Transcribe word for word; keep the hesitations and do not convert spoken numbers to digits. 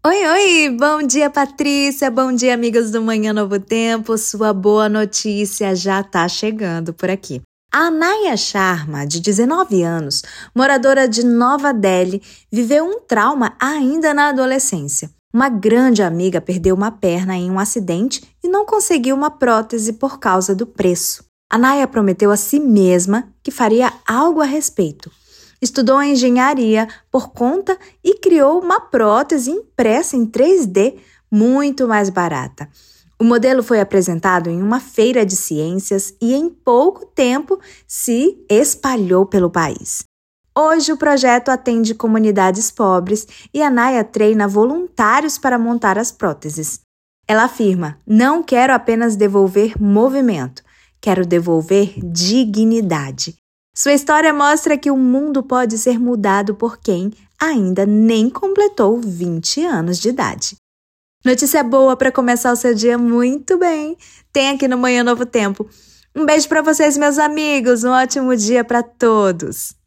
Oi, oi! Bom dia, Patrícia! Bom dia, amigos do Manhã Novo Tempo! Sua boa notícia já tá chegando por aqui. A Anaya Sharma, de dezenove anos, moradora de Nova Delhi, viveu um trauma ainda na adolescência. Uma grande amiga perdeu uma perna em um acidente e não conseguiu uma prótese por causa do preço. Anaya prometeu a si mesma que faria algo a respeito. Estudou engenharia por conta e criou uma prótese impressa em três D muito mais barata. O modelo foi apresentado em uma feira de ciências e em pouco tempo se espalhou pelo país. Hoje o projeto atende comunidades pobres e a Anaya treina voluntários para montar as próteses. Ela afirma: "Não quero apenas devolver movimento, quero devolver dignidade." Sua história mostra que o mundo pode ser mudado por quem ainda nem completou vinte anos de idade. Notícia boa para começar o seu dia muito bem. Tem aqui no Manhã Novo Tempo. Um beijo para vocês, meus amigos. Um ótimo dia para todos.